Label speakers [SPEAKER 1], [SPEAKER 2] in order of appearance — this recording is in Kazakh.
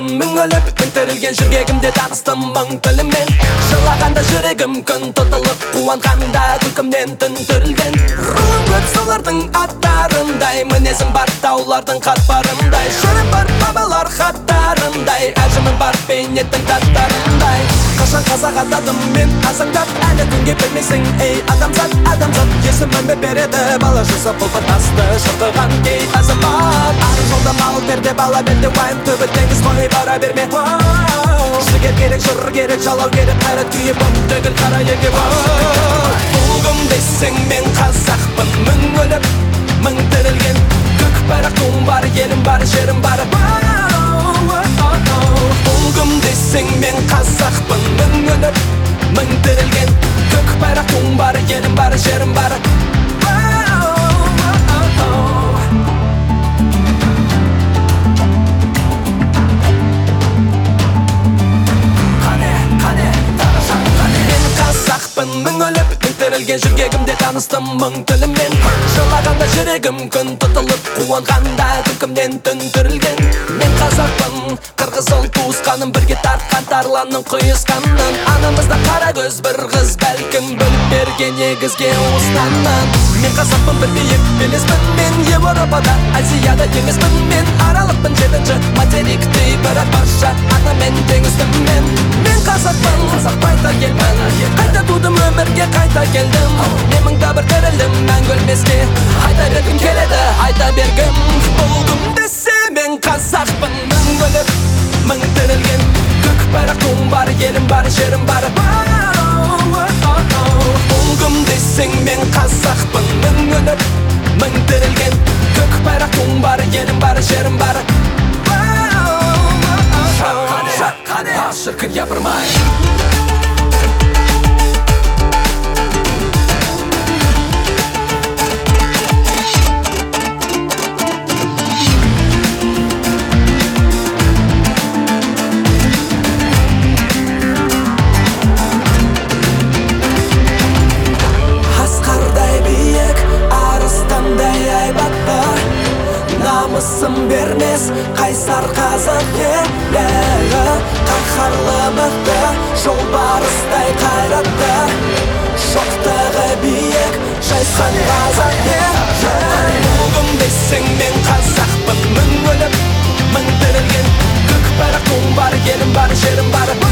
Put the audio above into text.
[SPEAKER 1] мың өліп мың тірілген жүрегімде таныстым мың тілімен. Жылағанда жүрегім күн тұтылып, қуанғанда күлкімнен түн түрілген. Руым көп солардың аттарындай, мінезім бар таулардың қатпарындай. Жырым бар бабалар хаттарындай, әжімім бар бейнеттің таттарындай. Қашан қазақ атадым мен азаңдап, әлі күнге білмейсің ей адамзат, адамзат. Есіміме береді бала жасап болған асты шыртыған кей азамат. Ары жолда мал берде бала берде, уайым түбі теңіз қой бара берме. Жігер керек, жыр керек, жалау керек, қайрат күйі бұл түгіл қара еге. Ұлғым десең мен қазақпын, мың өліп мың тірілген. Көк байрақ туым бар, елім бар, жерім бар. Ұлғым десең мен қазақпын, мың өліп мың тірілген. Көк байрақ туым бар, елім бар, жерім бар. Мың өліп мың тірілген, жүрегімде таныстым мың тілімен. Жылағанда жүрегім күн тұтылып, қуанғанда күлкімнен түн түрілген. Мен қазақпын, қырғыз ұл туысқаным, бірге тартқан тарланның құйысқанын. Анамызда қара көз бір қыз, бәлкім бөліп берген егізге уыстаннан. Мен қазақпын, бір биік белеспін мен, Европада, Азияда емеспін мен. Аралықпын жетінші материкті, бірақ барша атамен теңіздім мен. Мен қазақпын, қазақ байта елмін, қайта тудым өмірге, қайта келдім. Мен мыңда бір тірілдім, мәңгі өлмеске, айта бергім келеді, айта бергім. Болдым десе мен қазақпын, мың өліп мың тірілген. Көк байрақ туым бар, елім бар, жерім бар. Болдым десең мен қазақпын, мың өліп мың тірілген. Көк байрақ туым бар, елім бар, жерім бар. Шырқын япырмай. Намысым бермес қайсар қазақ елі, қаһарлы мықты жолбарыстай қайратты, шоқтығы биік жайсан қазақ елі. Ұлғым десең мен қазақпын, мың өліп мың тірілген. Көк байрақ туым бар, елім бар, жерім бар.